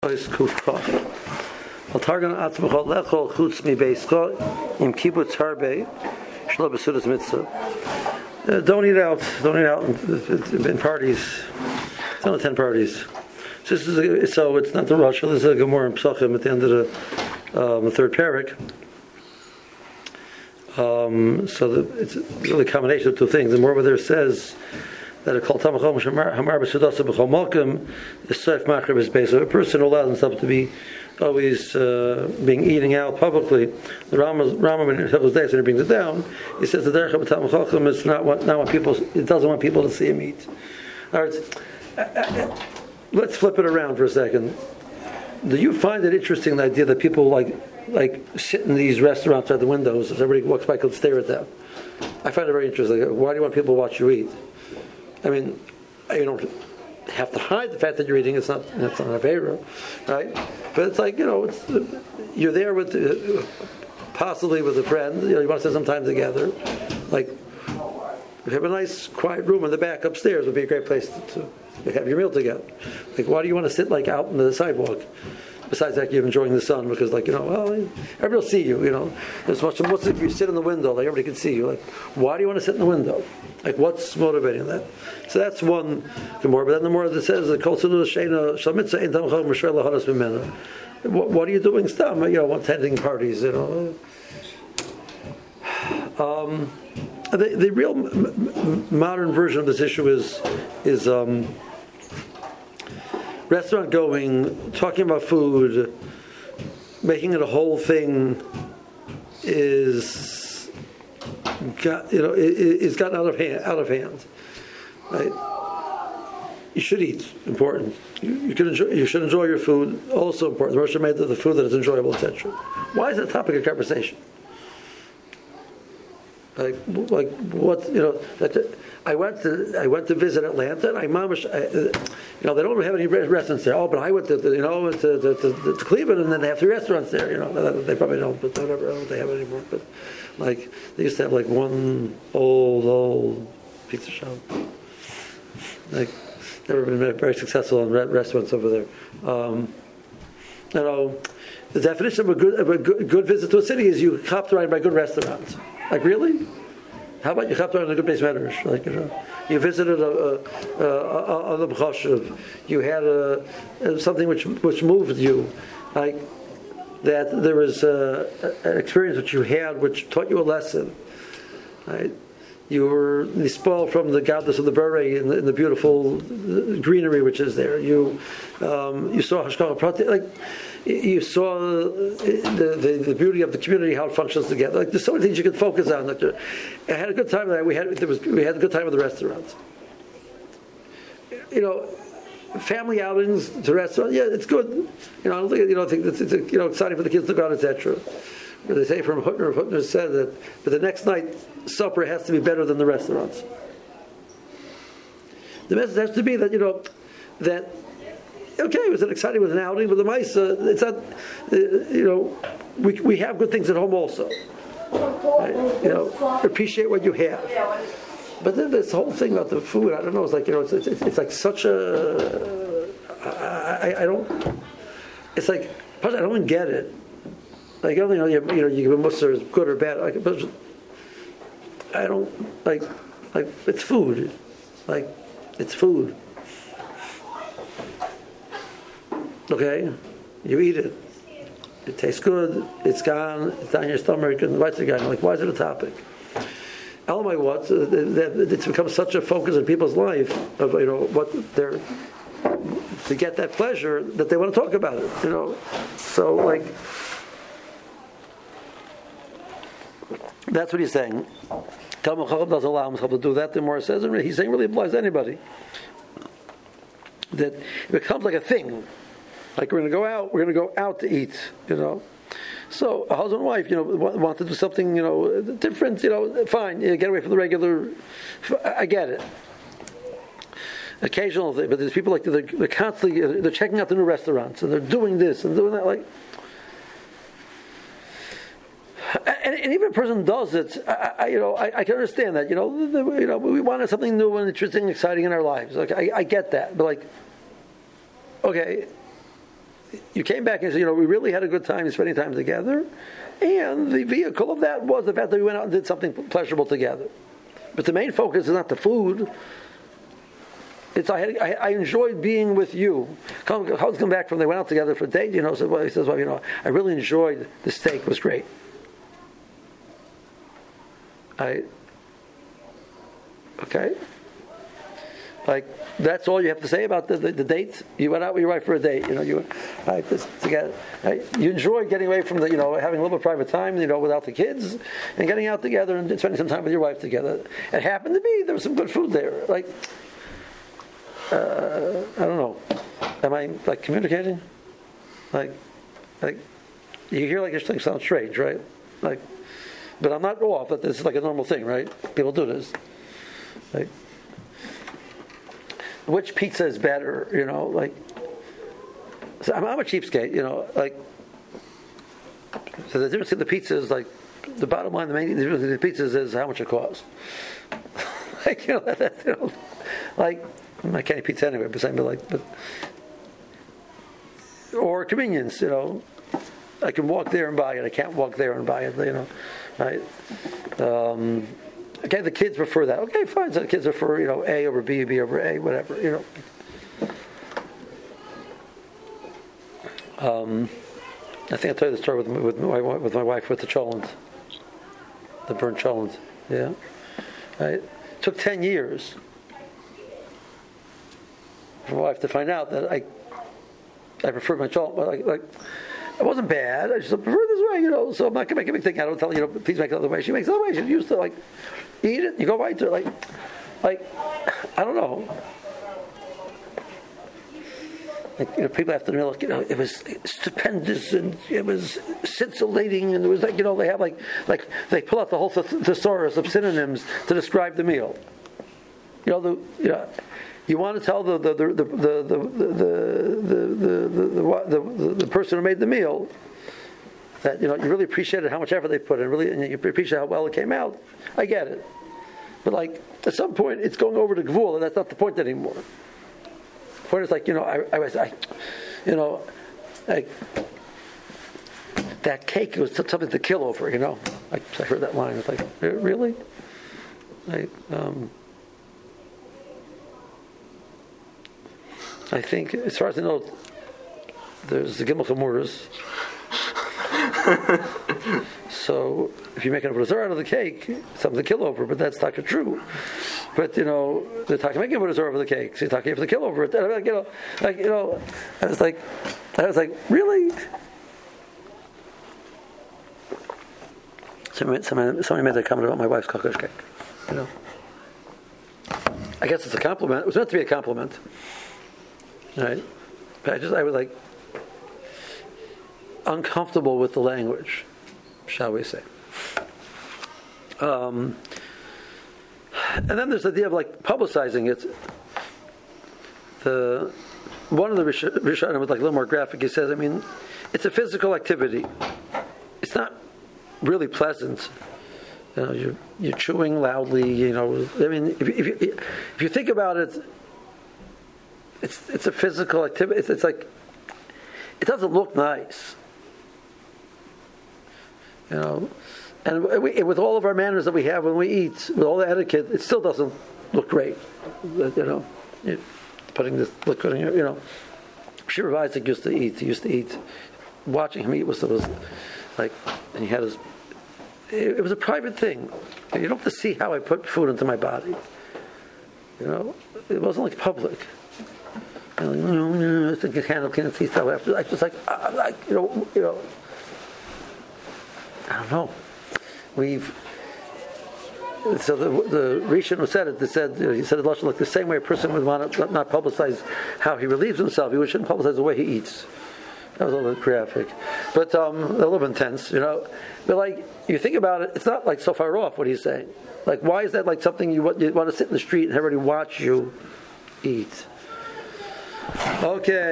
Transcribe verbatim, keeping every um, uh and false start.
Is kuf Al targan atzmachol lechol chutz mi beischa im kibbutz harbe shlo besudas mitzvah. Don't eat out. Don't eat out in, in parties. It's only ten parties. So, this is a, so it's not the Rosh. This is a Gemara in Pesachim at the end of the, um, the third parak. Um, so the, it's really a combination of two things. The more over there says that a kol tamachom hamar b'sudasa b'chol malkim is seif machar b'sbeis. So a person allows himself to be always uh, being eating out publicly. The Rambam in Hilchos Deis, when he brings it down, he says the derech of tamachom is not what not what people. It doesn't want people to see him eat. All right, uh, uh, let's flip it around for a second. Do you find it interesting, the idea that people like like sit in these restaurants at the windows as everybody walks by could stare at them? I find it very interesting. Why do you want people to watch you eat? I mean, you don't have to hide the fact that you're eating. It's not it's not a favor, right? But it's like, you know, it's, you're there with uh, possibly with a friend. You know, you want to spend some time together. Like, you have a nice quiet room in the back upstairs would be a great place to, to have your meal together. Like, why do you want to sit like out on the sidewalk? Besides that, you're enjoying the sun because, like, you know, well, everybody will see you. You know, there's much. What's if you sit in the window? Like everybody can see you. Like, why do you want to sit in the window? Like, what's motivating that? So that's one Gemara. But then the more that says the kol tzulu sheina shamitzah ein tamchol m'sher lahadas b'mena. What are you doing? Stam, you know, attending parties. You know, um, the the real m- m- modern version of this issue is is. Um, Restaurant going, talking about food, making it a whole thing is got you know is gotten out of hand. Out of hand, right? You should eat. Important. You, you can enjoy. You should enjoy your food. Also important. The Rosh made the food that is enjoyable, et cetera. Why is that a topic of conversation? Like, like what you know? That, I went to I went to visit Atlanta, and I mamish, I, you know, they don't have any restaurants there. Oh, but I went to you know went to, to, to, to Cleveland, and then they have three restaurants there. You know, they probably don't, but whatever. I don't know if they have it anymore. But like they used to have like one old old pizza shop. Like never been very successful in restaurants over there. Um, you know, the definition of a good of a good, good visit to a city is you hopped around by good restaurants. Like really. How about you hopped around a good base medrash? Like you know, you visited a a, a, a, a b'chashuv. You had a, a something which which moved you, like that. There was a, an experience which you had which taught you a lesson. Right? You were spoiled from the godless of the beret and the, and the beautiful greenery which is there. You um, you saw hashkacha prati, like you saw the, the the beauty of the community, how it functions together. Like there's so many things you could focus on. Like, I had a good time there. We had there was we had a good time at the restaurants. You know, family outings to restaurants. Yeah, it's good. You know, I don't think you know I think it's, it's you know exciting for the kids to go out, et cetera. They say from Hutner, Hutner said that, but the next night supper has to be better than the restaurants. The message has to be that you know that okay, it was an exciting, it was an outing, but the mice, uh, it's not, uh, you know, we we have good things at home also. Right? You know, appreciate what you have. But then this whole thing about the food, I don't know, it's like you know, it's it's, it's like such a, I, I, I don't, it's like I don't get it. Like, I don't know, you know, you give a mussar is good or bad. Like, but I don't like, like it's food. Like, it's food. Okay, you eat it. It tastes good. It's gone. It's down your stomach, and the lights are gone. Like, why is it a topic? Elamai what? It's become such a focus in people's life of you know what they're to get that pleasure that they want to talk about it. You know, so like. That's what he's saying. Talmud Chacham doesn't allow himself to do that. The more it says, he's saying really applies to anybody. That it becomes like a thing. Like we're going to go out, we're going to go out to eat, you know. So a husband and wife, you know, want to do something, you know, different, you know, fine, you know, get away from the regular. I get it. Occasional thing, but there's people like they're, they're constantly they're checking out the new restaurants and they're doing this and doing that, like. And, and even if a person does it, I, I, you know, I, I can understand that. You know, the, you know, we wanted something new and interesting, exciting in our lives. Like I, I get that, but like, okay, you came back and said, you know, we really had a good time spending time together, and the vehicle of that was the fact that we went out and did something pleasurable together. But the main focus is not the food. It's I, had, I, I enjoyed being with you. How's come back from they went out together for a date, you know, so well, he says, well, you know, I really enjoyed the steak, it was great. I okay. Like that's all you have to say about the, the, the date. You went out with your wife for a date, you know. You, right, this, together. Right, you enjoyed getting away from the, you know, having a little bit of private time, you know, without the kids, and getting out together and spending some time with your wife together. It happened to be there was some good food there. Like, uh, I don't know. Am I like communicating? Like, like you hear like this thing sounds strange, right? Like, but I'm not off. That this is like a normal thing, right? People do this. Like, which pizza is better, you know, like, so I'm, I'm a cheapskate, you know, like, so the difference in the pizza is like, the bottom line, the main difference in the pizzas is how much it costs. Like, you know, that, that, you know, like, I can't eat pizza anyway, but I'm like, but, or convenience, you know, I can walk there and buy it, I can't walk there and buy it, you know, right? Um, Okay, the kids prefer that. Okay, fine. So the kids prefer, you know, A over B, B over A, whatever, you know. Um, I think I told you the story with, with my with my wife with the cholent, the burnt cholent. Yeah, right. It took ten years for my wife to find out that I I preferred my cholent, but like. like it wasn't bad. I just prefer this way, you know. So I'm not gonna make a big thing. I don't tell her, you know, please make it the other way. She makes it the other way. She used to like eat it. You go right to it, like, like I don't know. Like, you know, people have to know, you know, it was stupendous and it was scintillating, and it was like, you know, they have like, like they pull out the whole th- thesaurus of synonyms to describe the meal. You know, the you know. You want to tell the the the the the the the the, the, the, the person who made the meal that, you know, you really appreciated how much effort they put in, really, and you appreciate how well it came out. I get it, but like at some point, it's going over the gvul, and that's not the point anymore. The point is like, you know, I I was I, you know, like that cake was something to kill over. You know, I, I heard that line. It's like, really, like. Um, I think, as far as I know, there's the Gimel Chamuras. So, if you make an avozah out of the cake, it's something to kill over, but that's not true. But, you know, they're talking about giving avozah over the cake, so you're talking for the kill over it. Like, you know, like, you know, I was like, I was like, really? Somebody, somebody, somebody made that comment about my wife's kokosh cake. You know, I guess it's a compliment. It was meant to be a compliment. Right, but I just I was like uncomfortable with the language, shall we say? Um, and then there's the idea of like publicizing it. The one of the Rishonim was like a little more graphic. He says, I mean, it's a physical activity. It's not really pleasant. You know, you're you're chewing loudly. You know, I mean, if if you, if you think about it. It's it's a physical activity. It's, it's like it doesn't look nice, you know. And we, with all of our manners that we have when we eat, with all the etiquette, it still doesn't look great. You know, you're putting this liquid in your, you know. Shira Isaac used to eat. He used to eat. Watching him eat was was like, and he had his. It, it was a private thing. You don't have to see how I put food into my body. You know, it wasn't like public. I think his handle clean the teeth. I was just like, uh, like, you know, you know. I don't know. We've so the the Rishon who said it. They said he said it like the same way a person would want to not publicize how he relieves himself. He shouldn't publicize the way he eats. That was a little bit graphic, but um, a little bit intense, you know. But like you think about it, it's not like so far off what he's saying. Like, why is that like something you want, you want to sit in the street and everybody watch you eat? Okay.